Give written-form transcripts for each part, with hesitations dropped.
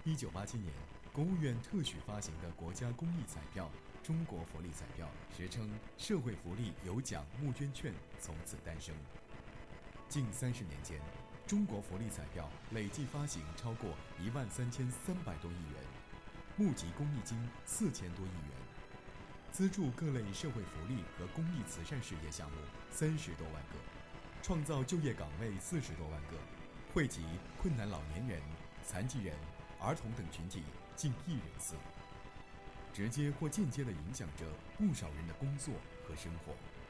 1987年，国务院特许发行的国家公益彩票“中国福利彩票”，实称社会福利有奖募捐券，从此诞生。近30年间，中国福利彩票累计发行超过13300多亿元，募集公益金4000多亿元，资助各类社会福利和公益慈善事业项目30多万个，创造就业岗位40多万个，惠及困难老年人、残疾人、儿童等群体近1人次，直接或间接地影响着不少人的工作和生活。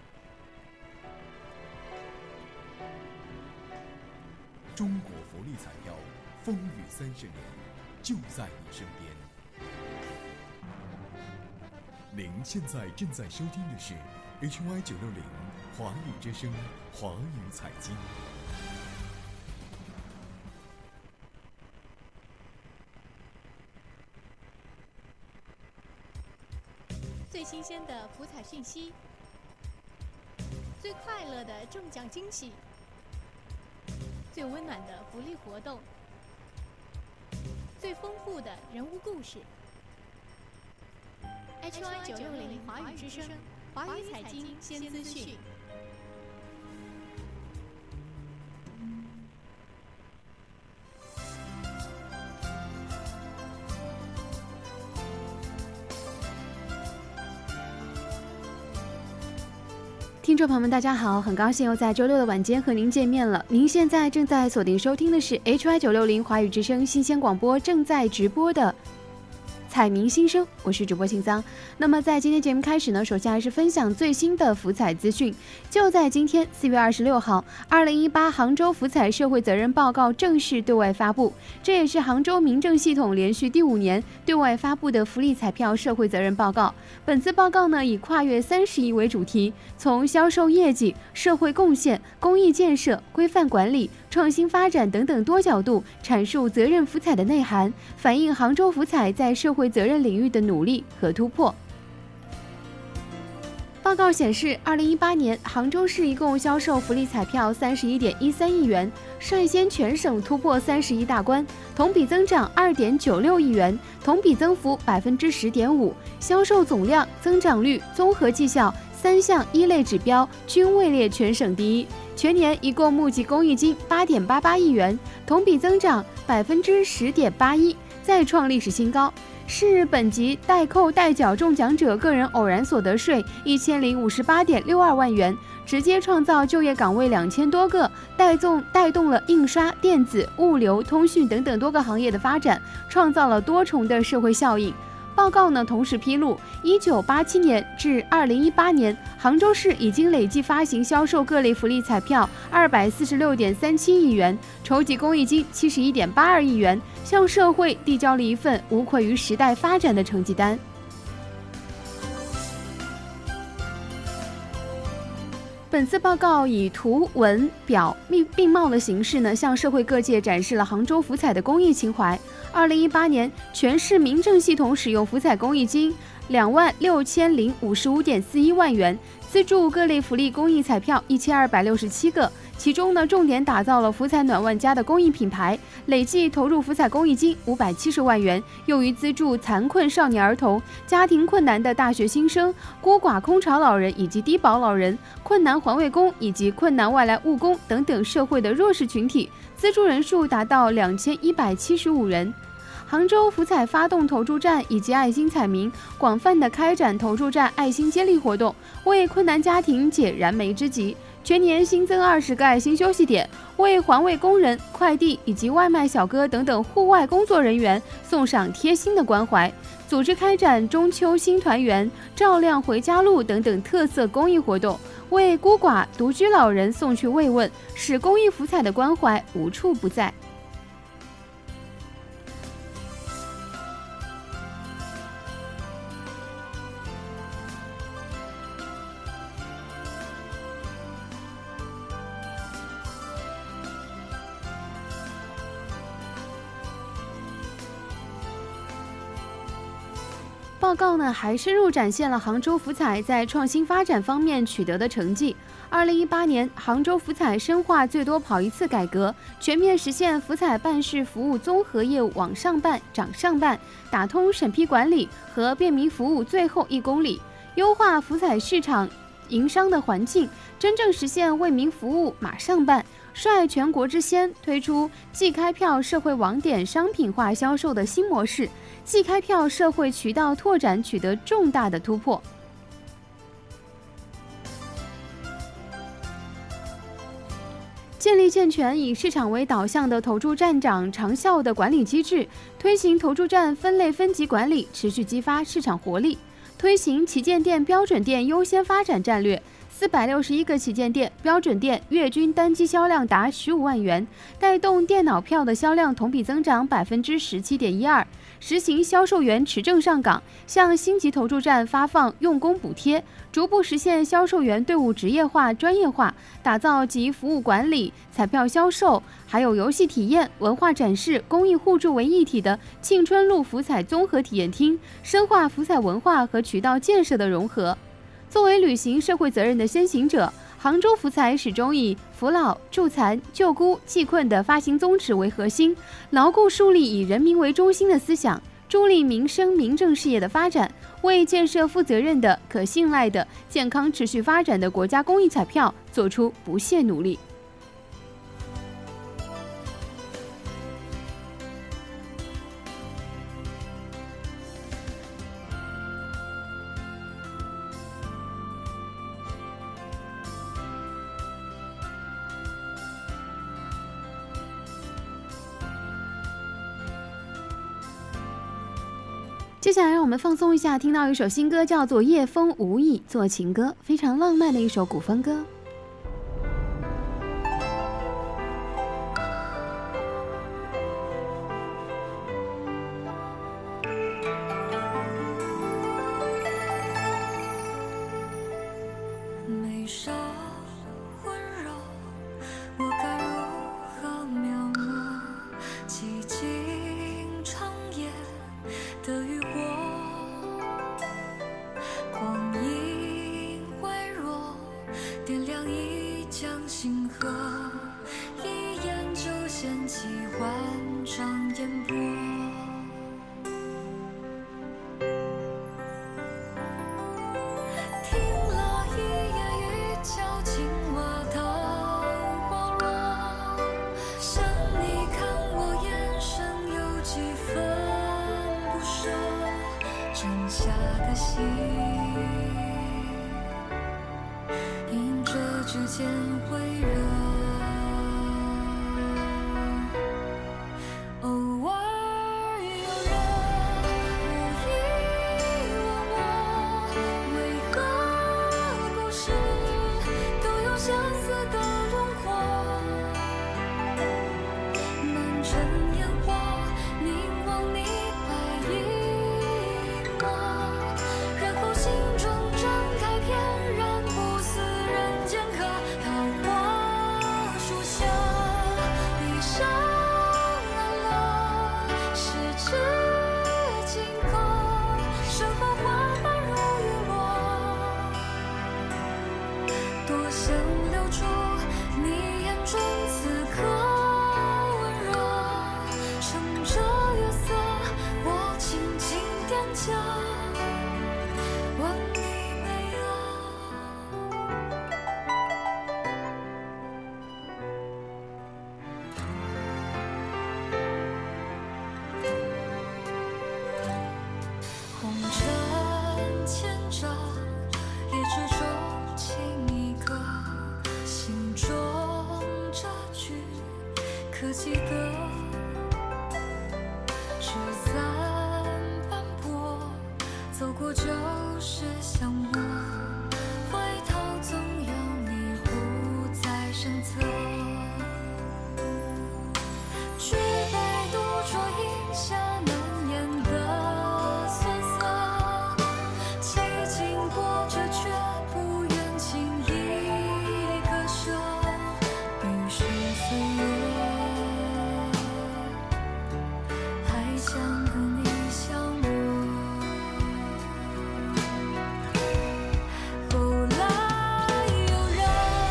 中国福利彩票，风雨30年，就在你身边。您现在正在收听的是 HY960 华语之声华语财经。 最新鲜的福彩讯息，最快乐的中奖惊喜，最温暖的福利活动，最丰富的人物故事。HY960 华语之声，华语财经先资讯。 听众朋友们，大家好，很高兴又在周六的晚间和您见面了。您现在正在锁定收听的是 HY960 华语之声新鲜广播正在直播的彩民新生，我是主播庆桑。那么在今天节目开始呢，首先还是分享最新的福彩资讯。就在今天4月26号，2018杭州福彩社会责任报告正式对外发布，这也是杭州民政系统连续第5年对外发布的福利彩票社会责任报告。本次报告呢，以跨越30亿为主题，从销售业绩、社会贡献、公益建设、规范管理、创新发展等等多角度阐述责任福彩的内涵，反映杭州福彩在社会责任领域的努力和突破。报告显示，2018年杭州市一共销售福利彩票31.13亿元，率先全省突破30亿大关，同比增长2.96亿元，同比增幅10.5%，销售总量、增长率、综合绩效3项一类指标均位列全省第一。全年一共募集公益金8.88亿元，同比增长10.81%，再创历史新高。市本级代扣代缴中奖者个人偶然所得税1058.62万元，直接创造就业岗位2000多个，带动了印刷、电子、物流、通讯等等多个行业的发展，创造了多重的社会效应。报告呢，同时披露，1987年至2018年，杭州市已经累计发行销售各类福利彩票246.37亿元，筹集公益金71.82亿元，向社会递交了一份无愧于时代发展的成绩单。本次报告以图文表并茂的形式呢，向社会各界展示了杭州福彩的公益情怀。2018年，全市民政系统使用福彩公益金26055.41万元，资助各类福利公益彩票1267个，其中呢，重点打造了福彩暖万家的公益品牌，累计投入福彩公益金570万元，用于资助残困少年儿童、家庭困难的大学新生、孤寡空巢老人以及低保老人、困难环卫工以及困难外来务工等等社会的弱势群体，资助人数达到2175人。杭州福彩发动投注站以及爱心彩民，广泛的开展投注站爱心接力活动，为困难家庭解燃眉之急。全年新增20个爱心休息点，为环卫工人、快递以及外卖小哥等等户外工作人员送上贴心的关怀。组织开展中秋新团圆、照亮回家路等等特色公益活动，为孤寡独居老人送去慰问，使公益福彩的关怀无处不在。报告呢还深入展现了杭州福彩在创新发展方面取得的成绩。 2018年，杭州福彩深化最多跑一次改革，全面实现福彩办事服务综合业务网上办、掌上办，打通审批管理和便民服务最后1公里，优化福彩市场营商的环境，真正实现为民服务马上办。率全国之先推出即开票社会网点商品化销售的新模式，即开票社会渠道拓展取得重大的突破。建立健全以市场为导向的投注站长长效的管理机制，推行投注站分类分级管理，持续激发市场活力。推行旗舰店标准店优先发展战略，461个旗舰店、标准店月均单机销量达15万元，带动电脑票的销量同比增长17.12%。实行销售员持证上岗，向星级投注站发放用工补贴，逐步实现销售员队伍职业化、专业化，打造集服务管理、彩票销售、还有游戏体验、文化展示、公益互助为一体的庆春路福彩综合体验厅，深化福彩文化和渠道建设的融合。作为履行社会责任的先行者，杭州福彩始终以扶老、助残、救孤、济困的发行宗旨为核心，牢固树立以人民为中心的思想，助力民生民政事业的发展，为建设负责任的、可信赖的、健康持续发展的国家公益彩票做出不懈努力。接下来让我们放松一下，听到一首新歌，叫做《夜风无意做情歌》，非常浪漫的一首古风歌。 眉梢温柔，我该如何描摹寂静长夜的雨过，光阴微弱，点亮一江星河，一眼就掀起万丈烟波。听了一夜雨叫青蛙的滑落，想你看我眼神有几分不舍，真下的心因这指尖微热，偶尔有人无意问我，为何故事都有相似的轮廓，满城烟火凝望你白衣幕，然后心中睁开翩然不似人间客，桃花树下闭上了了，十指紧扣，身后花瓣如雨落，多想留住你眼中此刻温热，乘着月色我轻轻踮脚，问你美红尘千丈，也只钟情一个，心中这句可记得，纸伞斑驳，走过就是相握，回头总有你护在身侧，举杯独酌饮下难言的酸涩，几经波折却不愿轻易割舍，于是岁月还想和你相握。后来有人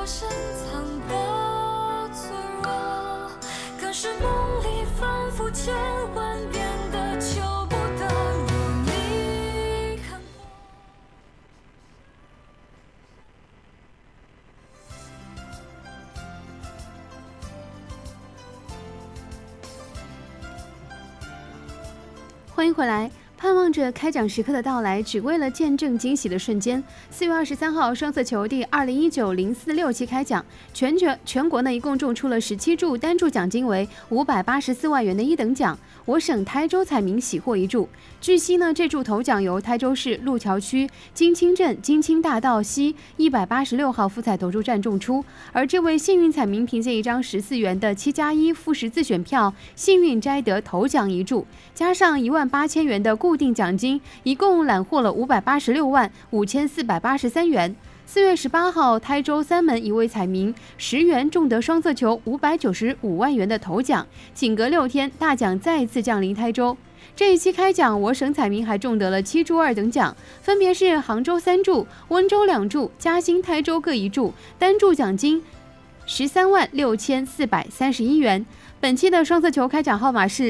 深藏的脆弱，可是梦里反复千万遍的求不得。若你看过。 欢迎回来。盼望着开奖时刻的到来，只为了见证惊喜的瞬间。4月23号，双色球第2019-04-6期开奖，全国呢一共中出了17注，单注奖金为584万元的一等奖。我省台州彩民喜获1注。据悉呢，这注头奖由台州市路桥区金青镇金青大道西186号福彩投注站中出，而这位幸运彩民凭借一张14元的7+1复式自选票，幸运摘得头奖1注，加上18000元的固定奖金，一共揽获了586万5483元。4月18号，台州三门一位彩民10元中得双色球595万元的头奖，仅隔6天，大奖再次降临台州。这一期开奖，我省彩民还中得了7注2等奖，分别是杭州3注、温州2注、嘉兴、台州各1注，单注奖金13万6431元。本期的双色球开奖号码是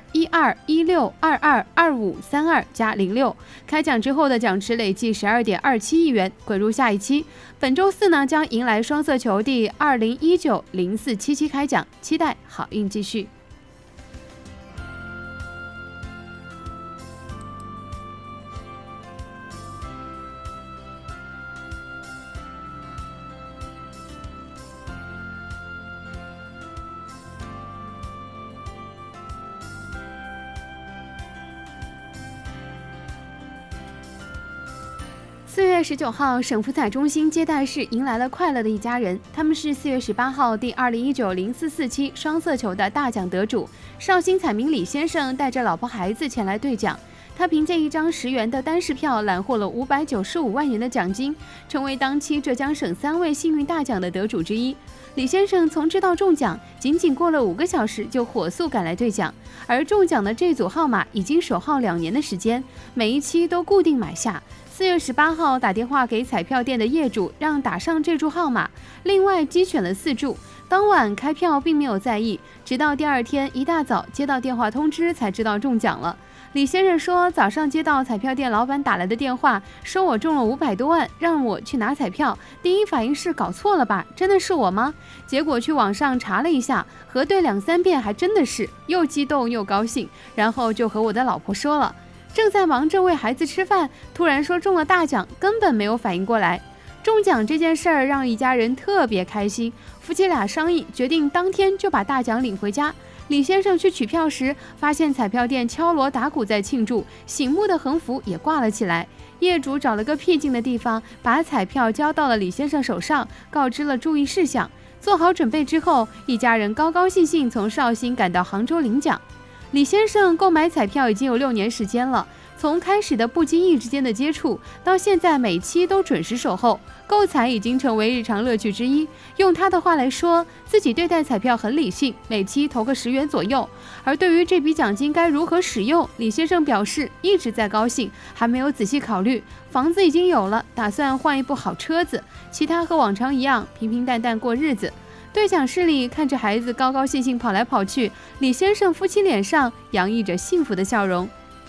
02-12-16-22-25-32+06，开奖之后的奖池累计12.27亿元，滚入下一期。本周四呢，将迎来双色球第2019-04-7期开奖，期待好运继续。4月19号，省福彩中心接待室迎来了快乐的一家人。他们是4月18号第2019-04-4期双色球的大奖得主绍兴彩民李先生，带着老婆孩子前来兑奖。他凭借一张10元的单式票揽获了595万元的奖金，成为当期浙江省3位幸运大奖的得主之一。李先生从知道中奖，仅仅过了5个小时就火速赶来兑奖，而中奖的这组号码已经守号2年的时间，每一期都固定买下。4月18号打电话给彩票店的业主，让打上这注号码，另外机选了4注。当晚开票并没有在意，直到第2天一大早接到电话通知才知道中奖了。李先生说，早上接到彩票店老板打来的电话，说我中了500多万，让我去拿彩票。第一反应是搞错了吧，真的是我吗？结果去网上查了一下，核对2、3遍，还真的是，又激动又高兴，然后就和我的老婆说了。正在忙着喂孩子吃饭，突然说中了大奖，根本没有反应过来。中奖这件事儿让一家人特别开心，夫妻俩商议决定当天就把大奖领回家。李先生去取票时，发现彩票店敲锣打鼓在庆祝，醒目的横幅也挂了起来。业主找了个僻静的地方，把彩票交到了李先生手上，告知了注意事项。做好准备之后，一家人高高兴兴从绍兴赶到杭州领奖。李先生购买彩票已经有6年时间了，从开始的不经意之间的接触，到现在每期都准时守候，购彩已经成为日常乐趣之一。用他的话来说，自己对待彩票很理性，每期投个10元左右。而对于这笔奖金该如何使用，李先生表示一直在高兴，还没有仔细考虑。房子已经有了，打算换一部好车子，其他和往常一样，平平淡淡过日子。兑奖室里看着孩子高高兴兴跑来跑去，李先生夫妻脸上洋溢着幸福的笑容。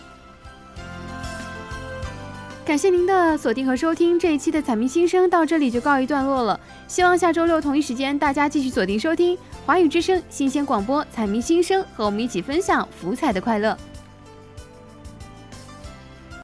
感谢您的锁定和收听，这一期的彩民新声到这里就告一段落了。希望下周6同一时间大家继续锁定收听华语之声新鲜广播彩民新声，和我们一起分享福彩的快乐。